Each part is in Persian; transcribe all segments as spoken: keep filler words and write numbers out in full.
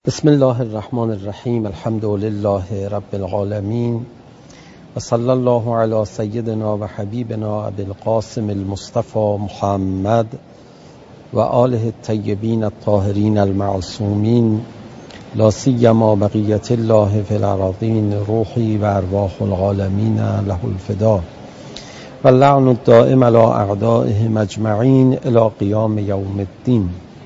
بسم الله الرحمن الرحیم. الحمد لله رب العالمین و صلی الله علی سیدنا و حبیبنا ابی القاسم المصطفى محمد و آله الطیبین الطاهرین المعصومین، لا سیما بقیة الله فی الارضین، روحی و ارواح العالمین له الفدا و اللعن الدائم علی اعدائهم اجمعین الی قیام یوم الدین.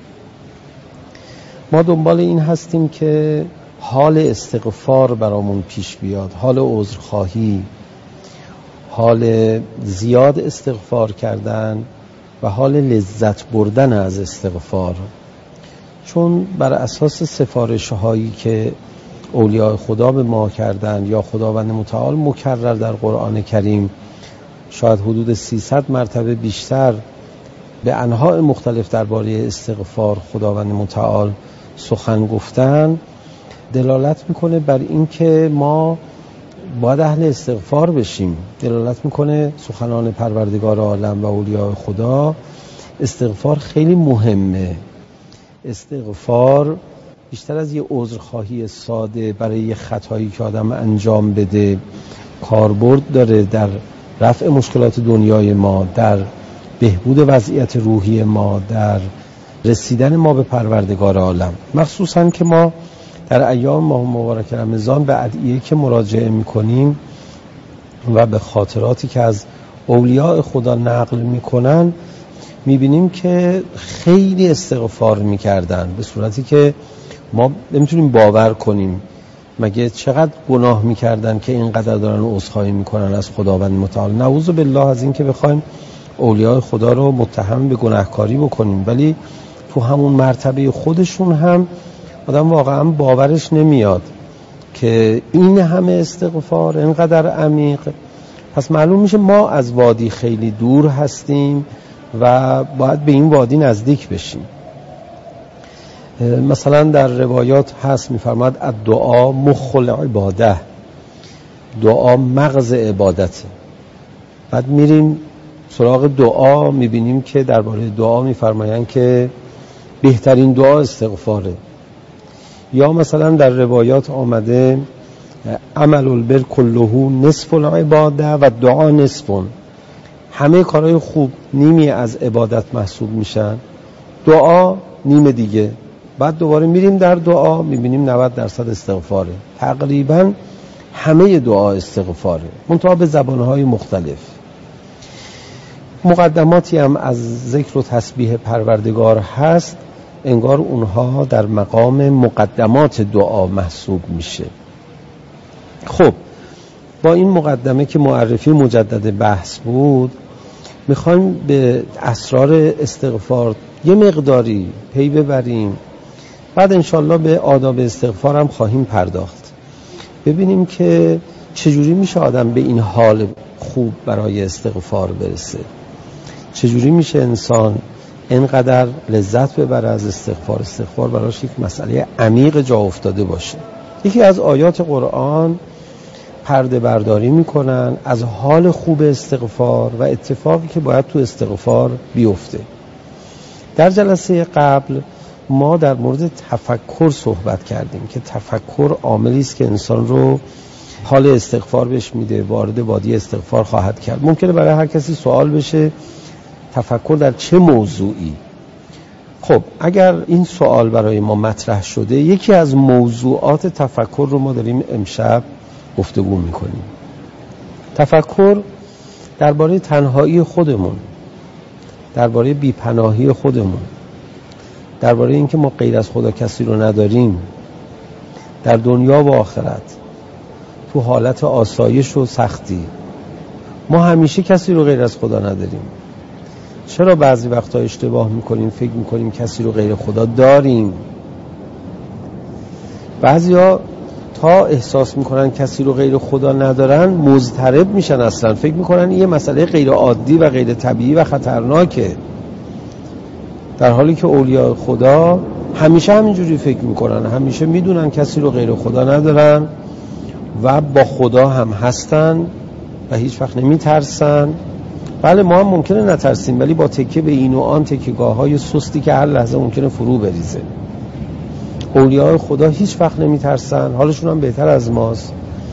ما دنبال این هستیم که حال استغفار برامون پیش بیاد، حال عذرخواهی، حال زیاد استغفار کردن و حال لذت بردن از استغفار. چون بر اساس سفارش هایی که اولیاء خدا به ما کردن یا خداوند متعال مکرر در قرآن کریم شاید حدود سیصد مرتبه بیشتر به انواع مختلف درباره استغفار خداوند متعال سخن گفتن، دلالت میکنه بر این که ما باید اهل استغفار بشیم. دلالت میکنه سخنان پروردگار عالم و اولیاء خدا استغفار خیلی مهمه. استغفار بیشتر از یه عذرخواهی ساده برای یه خطایی که آدم انجام بده کاربرد داره در رفع مشکلات دنیای ما، در بهبود وضعیت روحی ما، در رسیدن ما به پروردگار عالم. مخصوصا که ما در ایام ماه مبارک رمضان به ادعیه که مراجعه میکنیم و به خاطراتی که از اولیاء خدا نقل میکنن میبینیم که خیلی استغفار میکردن به صورتی که ما نمیتونیم باور کنیم. مگه چقدر گناه میکردن که اینقدر دارن عذرخواهی میکنن از خداوند متعال؟ نعوذ بالله از این که بخوایم اولیاء خدا رو متهم به گناهکاری بکنیم، ولی تو همون مرتبه خودشون هم آدم واقعا باورش نمیاد که این همه استغفار اینقدر عمیق. پس معلوم میشه ما از وادی خیلی دور هستیم و باید به این وادی نزدیک بشیم. مثلا در روایات هست میفرماد الدعا مخ العباده، دعا مغز عبادته. بعد میریم سراغ دعا، میبینیم که درباره دعا میفرمایند که بهترین دعا استغفاره. یا مثلا در روایات آمده عمل البر کله نصف العباده و دعا نصف. همه کارهای خوب نیمی از عبادت محسوب میشن، دعا نیم دیگه. بعد دوباره میریم در دعا میبینیم نود درصد استغفاره. تقریبا همه دعا استغفاره، منتها به زبانهای مختلف. مقدماتی هم از ذکر و تسبیح پروردگار هست، انگار اونها در مقام مقدمات دعا محسوب میشه. خب با این مقدمه که معرفی مجدد بحث بود، میخوایم به اسرار استغفار یه مقداری پی ببریم. بعد انشالله به آداب استغفار هم خواهیم پرداخت، ببینیم که چجوری میشه آدم به این حال خوب برای استغفار برسه، چجوری میشه انسان اینقدر لذت ببره از استغفار. استغفار براش یک مسئله عمیق جا افتاده باشه. یکی از آیات قرآن پرده برداری میکنن از حال خوب استغفار و اتفاقی که باید تو استغفار بیفته. در جلسه قبل ما در مورد تفکر صحبت کردیم که تفکر عاملی است که انسان رو حال استغفار بهش میده، وارد وادی استغفار خواهد کرد. ممکنه برای هر کسی سوال بشه تفکر در چه موضوعی؟ خب اگر این سوال برای ما مطرح شده، یکی از موضوعات تفکر رو ما داریم امشب گفتگو میکنیم. تفکر درباره تنهایی خودمون، درباره بیپناهی خودمون، درباره اینکه ما غیر از خدا کسی رو نداریم، در دنیا و آخرت، تو حالت آسایش و سختی. ما همیشه کسی رو غیر از خدا نداریم. چرا بعضی وقتا اشتباه میکنیم فکر میکنیم کسی رو غیر خدا داریم؟ بعضیا تا احساس میکنن کسی رو غیر خدا ندارن مضطرب میشن، اصلا فکر میکنن یه مسئله غیر عادی و غیر طبیعی و خطرناکه، در حالی که اولیاء خدا همیشه همینجوری فکر میکنن، همیشه میدونن کسی رو غیر خدا ندارن و با خدا هم هستن و هیچ وقت نمیترسن. بله ما هم ممکنه نترسیم، ولی با تکیه به این و آن تکیه‌گاه‌های سستی که هر لحظه ممکنه فرو بریزه. اولیاء خدا هیچ وقت نمیترسن، حالشون هم بهتر از ماست.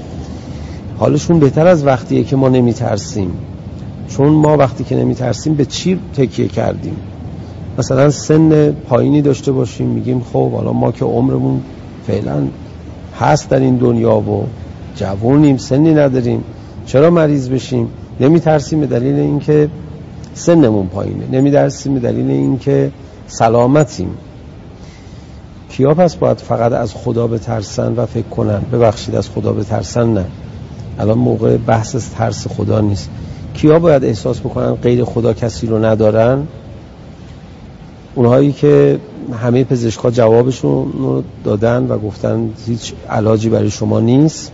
حالشون بهتر از وقتیه که ما نمیترسیم. چون ما وقتی که نمیترسیم به چی تکیه کردیم؟ مثلا سن پایینی داشته باشیم، میگیم خب حالا ما که عمرمون فعلا هست در این دنیا و جوونیم، سنی نداریم، چرا مریض بشیم؟ نمیترسیم به دلیل اینکه سنمون پایینه، نمیترسیم به دلیل اینکه سلامتیم. کیا پس باید فقط از خدا بترسن و فکر کنن؟ ببخشید از خدا بترسن نه، الان موقع بحث از ترس خدا نیست. کیا باید احساس بکنن غیر خدا کسی رو ندارن؟ اونهایی که همه پزشکا جوابشون رو دادن و گفتن هیچ علاجی برای شما نیست.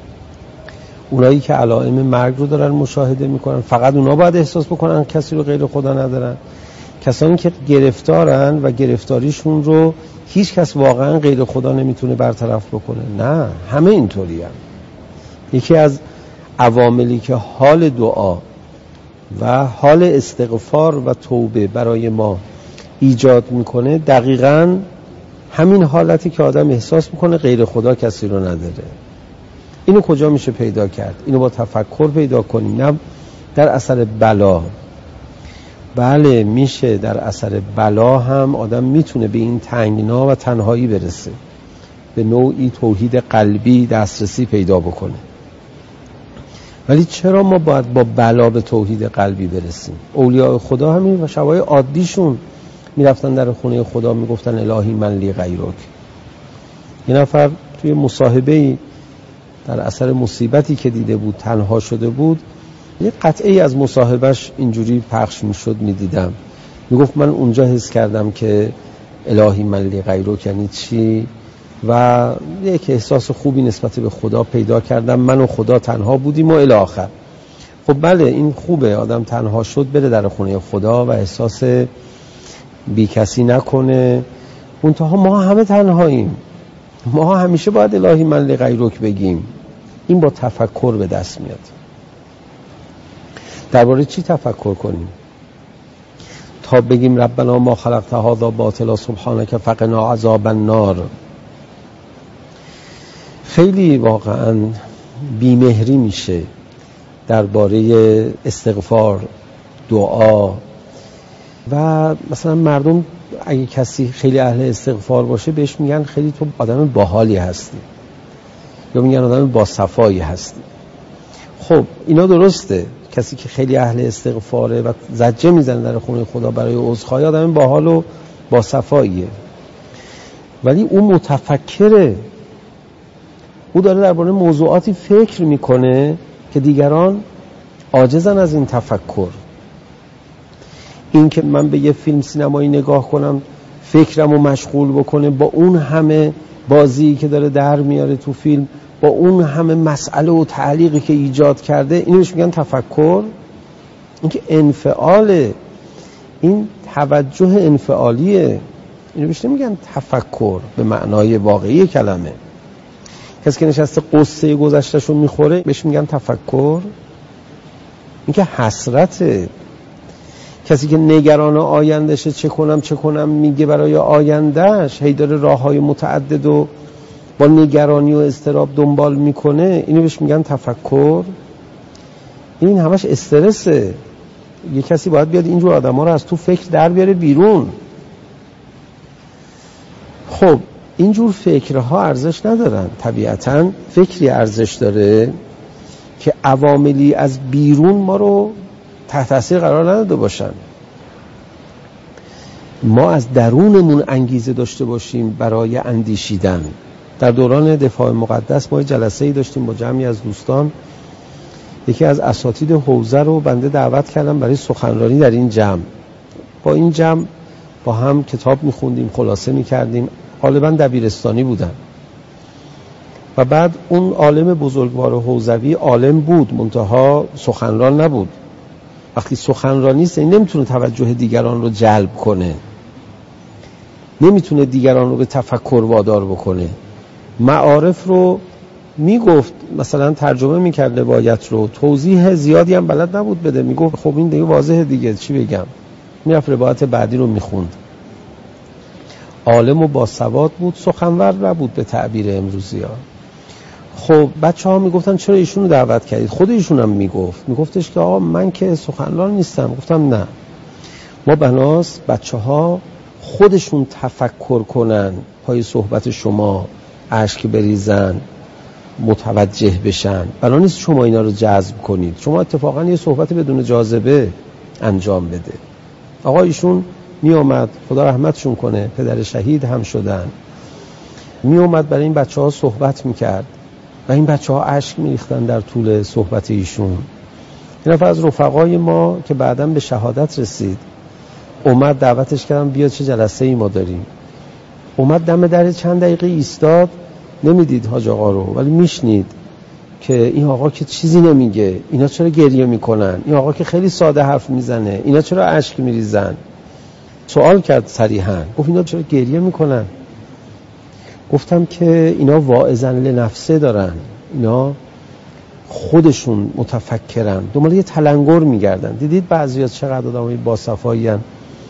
اونایی که علائم مرگ رو دارن مشاهده میکنن، فقط اونا باید احساس بکنن کسی رو غیر خدا ندارن. کسانی که گرفتارن و گرفتاریشون رو هیچ کس واقعا غیر خدا نمیتونه برطرف بکنه، نه همه اینطوری هم. یکی از عواملی که حال دعا و حال استغفار و توبه برای ما ایجاد میکنه دقیقاً همین حالتی که آدم احساس میکنه غیر خدا کسی رو نداره. اینو کجا میشه پیدا کرد؟ اینو با تفکر پیدا کنیم، نه در اثر بلا. بله میشه در اثر بلا هم آدم میتونه به این تنگنا و تنهایی برسه، به نوعی توحید قلبی دسترسی پیدا بکنه. ولی چرا ما باید با بلا به توحید قلبی برسیم؟ اولیاء خدا همین و شبای عادیشون میرفتن در خونه خدا میگفتن الهی من لی غیرک. یه نفر توی مصاحبه‌ای در اثر مصیبتی که دیده بود تنها شده بود، یه قطعی از مصاحبهش اینجوری پخش میشد میدیدم، میگفت من اونجا حس کردم که الهی من لی غیرک یعنی چی و یک احساس خوبی نسبت به خدا پیدا کردم، من و خدا تنها بودیم و الی آخر. خب بله این خوبه، آدم تنها شد بره در خونه خدا و احساس بی کسی نکنه. منتها ما همه تنهاییم، ما همیشه باید الهی من لی غیرک بگیم. این با تفکر به دست میاد. درباره چی تفکر کنیم؟ تا بگیم ربنا ما خلقت هذا باطلا سبحانك فقنا عذاب النار. خیلی واقعا بیمهری میشه درباره استغفار، دعا و مثلا مردم اگه کسی خیلی اهل استغفار باشه بهش میگن خیلی تو آدم باحالی هستی یا میگن آدم با صفایی هستی. خب اینا درسته، کسی که خیلی اهل استغفاره و زجه میزنه در خونه خدا برای عذرخواهی آدم باحال و با صفاییه، ولی اون متفکره، او داره درباره موضوعاتی فکر میکنه که دیگران عاجزن از این تفکر. این که من به یه فیلم سینمایی نگاه کنم فکرمو مشغول بکنه با اون همه بازی که داره در میاره تو فیلم، با اون همه مسئله و تعلیقی که ایجاد کرده، اینو بهش میگن تفکر. این که انفعاله، این توجه انفعالیه، اینو بهش نمیگن تفکر به معنای واقعی کلمه. کسی که نشسته قصه گذشتهشو میخوره بهش میگن تفکر. این که حسرته. کسی که نگران آیندهشه چه کنم چه کنم میگه برای آیندهش، هی داره راههای متعدد و با نگرانی و اضطراب دنبال میکنه، اینو بهش میگن تفکر. این همش استرسه. یه کسی باید بیاد اینجور آدما رو از تو فکر در بیاره بیرون. خب اینجور فکرها ارزش ندارن. طبیعتاً فکری ارزش داره که عواملی از بیرون ما رو تحت تاثیر قرار نداده باشن. ما از درونمون انگیزه داشته باشیم برای اندیشیدن. در دوران دفاع مقدس ما جلسه‌ای داشتیم با جمعی از دوستان. یکی از اساتید حوزه رو بنده دعوت کردم برای سخنرانی در این جمع. با این جمع با هم کتاب می‌خوندیم، خلاصه می‌کردیم. غالباً دبیرستانی بودن. و بعد اون عالم بزرگوار حوزوی عالم بود، منتها سخنران نبود. وقتی سخنرانی است این نمیتونه توجه دیگران رو جلب کنه، نمیتونه دیگران رو به تفکر وادار بکنه. معارف رو میگفت، مثلا ترجمه میکرد روایت رو، توضیح زیادی هم بلد نبود بده، میگفت خب این دیگه واضحه دیگه چی بگم، میرفت روایت بعدی رو میخوند. عالم و باسواد بود، سخنور نبود به تعبیر امروزی ها. خب بچه ها میگفتن چرا ایشون رو دعوت کردید؟ خود ایشون هم میگفت میگفتش که آقا من که سخنران نیستم. گفتم نه، ما بناس بچه ها خودشون تفکر کنن، پای صحبت شما اشک بریزن، متوجه بشن. بنا نیست شما اینا رو جذب کنید، شما اتفاقا یه صحبت بدون جاذبه انجام بده. آقا ایشون می اومد، خدا رحمتشون کنه، پدر شهید هم شدن، می اومد برای این بچه ها صحبت می کرد و این بچه ها اشک می ریختن در طول صحبت ایشون. این نفر از رفقای ما که بعداً به شهادت رسید اومد، دعوتش کردم بیا چه جلسه ای ما داریم. اومد دم در چند دقیقه ایستاد، نمیدید حاج آقا رو ولی میشنید که این آقا که چیزی نمیگه، اینا چرا گریه میکنن، این آقا که خیلی ساده حرف میزنه، اینا چرا اشک میریزن. سوال کرد صریحاً، گفت اینا چرا گریه میکنن؟ گفتم که اینا واعظن لنفسه دارن، اینا خودشون متفکرن، دنبال یه تلنگر میگردن. دیدید بعضیا چقدر آدمای باصفایی ان،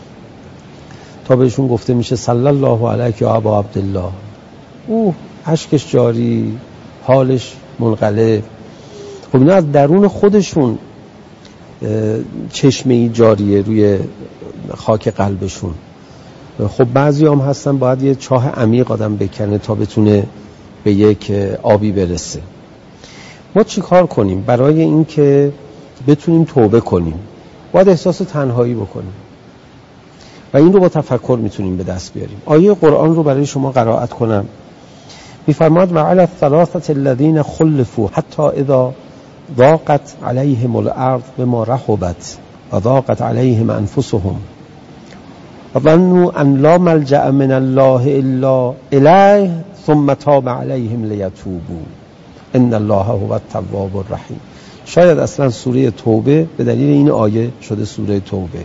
تا بهشون گفته میشه صلی الله علیک یا ابا عبدالله، اوه اشکش جاری، حالش منقلب. خب اینا از درون خودشون چشمه‌ای جاریه روی خاک قلبشون. خب بعضی هم هستن باید یه چاه عمیق آدم بکنه تا بتونه به یک آبی برسه. ما چی کار کنیم برای این که بتونیم توبه کنیم؟ باید احساس تنهایی بکنیم و این رو با تفکر میتونیم به دست بیاریم. آیه قرآن رو برای شما قرائت کنم. میفرماد و علی الثلاثه الذین خلفوا حتی اذا ضاقت علیهم الارض بما رحبت و ضاقت علیهم انفسهم و ظنوا ان لا ملجأ من الله الا الیه ثم تاب علیهم لیتوبوا ان الله هو التواب الرحیم. شاید اصلا سوره توبه به دلیل این آیه شده سوره توبه.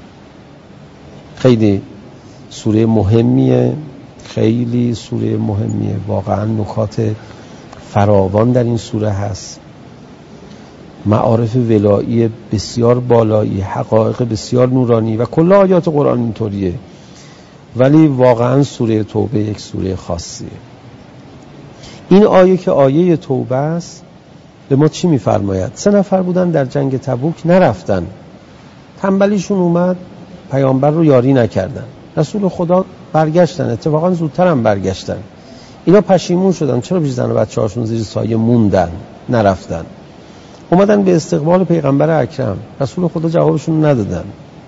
خیلی سوره مهمیه، خیلی سوره مهمیه، واقعا نکات فراوان در این سوره هست، معارف ولایی بسیار بالایی، حقایق بسیار نورانی و کل آیات قرآن اینطوریه. ولی واقعا سوره توبه یک سوره خاصیه. این آیه که آیه توبه است به ما چی میفرماید؟ سه نفر بودن در جنگ تبوک نرفتن، تنبلیشون اومد، پیامبر رو یاری نکردن، رسول خدا برگشتن، اتفاقا زودتر هم برگشتن. اینا پشیمون شدن چرا پیش زن و بچه هاشون زیر سایه موندن نرفتن. اومدن به استقبال پیغمبر اکرم، رسول خدا جوابشون ندادن.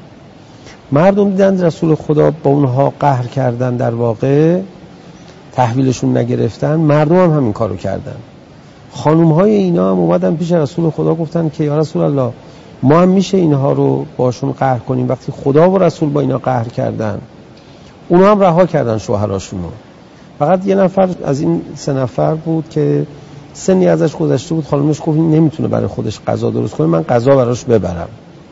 مردم دیدن رسول خدا با اونها قهر کردن، در واقع تحویلشون نگرفتن، مردم هم همین کارو کردن. خانوم های اینا هم اومدن پیش رسول خدا گفتن که یا رسول الله ما هم میشه اینها رو باشون قهر کنیم وقتی خدا و رسول با اینا قهر کردن. اونا هم رها کردن شوهراشونو. فقط یه نفر از این سه نفر بود که سنی ازش گذشته بود، خانومش گفت این نمیتونه برای خودش غذا درست کنه، من غذا براش ببرم.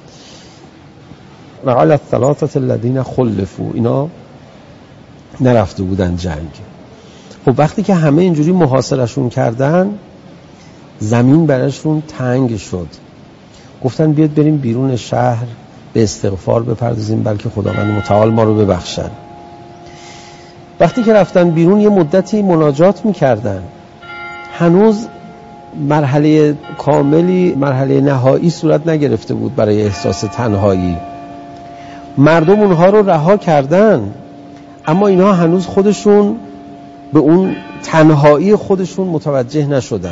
و علی الثلاثه الذین خلفوا، اینا نرفته بودن جنگ. خب وقتی که همه اینجوری محاصرشون کردن، زمین براشون تنگ شد، گفتن بیاد بریم بیرون شهر به استغفار بپردازیم بلکه خداوند متعال ما رو ببخشن. وقتی که رفتن بیرون یه مدتی مناجات میکردن، هنوز مرحله کاملی، مرحله نهایی صورت نگرفته بود برای احساس تنهایی. مردم اونها رو رها کردن اما اینها هنوز خودشون به اون تنهایی خودشون متوجه نشدن.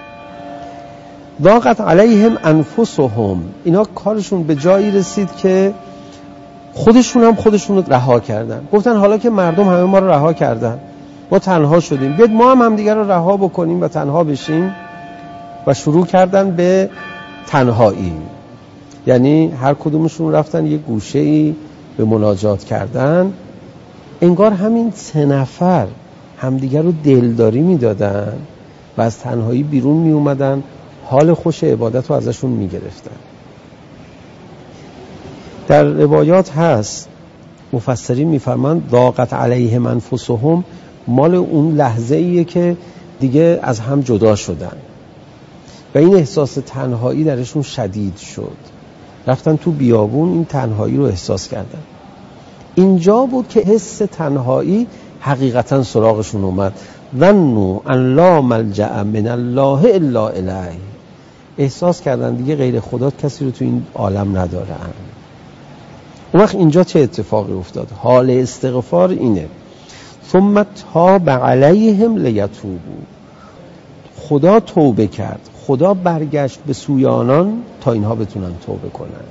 ضاقت علیهم انفسهم، اینا کارشون به جایی رسید که خودشون هم خودشون رو رها کردن. گفتن حالا که مردم همه ما رو رها کردن، ما تنها شدیم، بیاد ما هم همدیگر رو رها بکنیم و تنها بشیم. و شروع کردن به تنهایی، یعنی هر کدومشون رفتن یه گوشه‌ای به مناجات کردن. انگار همین سه نفر همدیگر رو دلداری میدادن و از تنهایی بیرون می اومدن، حال خوش عبادت رو ازشون می گرفتن. در روایات هست مفسرین می فرمان ضاقت علیهم انفسهم، مال اون لحظه ایه که دیگه از هم جدا شدن و این احساس تنهایی درشون شدید شد. رفتن تو بیابون، این تنهایی رو احساس کردن. اینجا بود که حس تنهایی حقیقتا سراغشون اومد. ظنوا ان لا ملجأ من الله الا الیه، احساس کردن دیگه غیر خدا کسی رو تو این عالم ندارن. اون وقت اینجا چه اتفاقی افتاد؟ حال استغفار اینه ثم تاب علیهم لیتوبوا، خدا توبه کرد، خدا برگشت به سوی آنان تا اینها بتونن توبه کنن.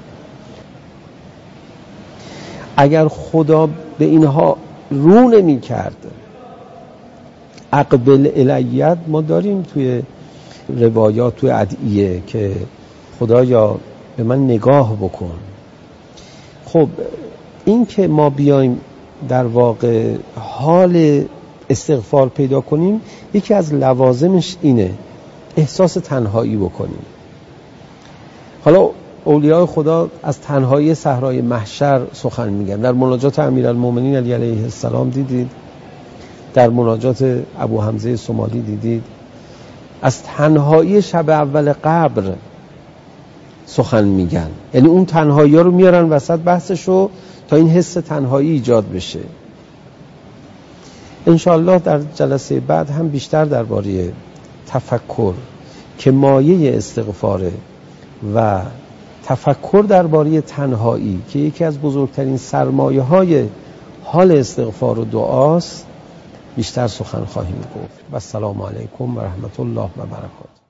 اگر خدا به اینها رو نمی کرد، اقبل الیت ما داریم توی روایات، توی ادعیه که خدایا به من نگاه بکن. خب این که ما بیایم در واقع حال استغفار پیدا کنیم، یکی از لوازمش اینه احساس تنهایی بکنیم. حالا اولیاء خدا از تنهایی صحرای محشر سخن میگن. در مناجات امیرالمومنین علی علیه السلام دیدید، در مناجات ابو حمزه صومالی دیدید، از تنهایی شب اول قبر سخن میگن. یعنی اون تنهایی ها رو میارن وسط بحثشو تا این حس تنهایی ایجاد بشه. انشاءالله در جلسه بعد هم بیشتر درباره تفکر که مایه استغفاره و تفکر درباره تنهایی که یکی از بزرگترین سرمایه های حال استغفار و دعاست بیشتر سخن خواهیم گفت. و السلام علیکم و رحمت الله و برکاته.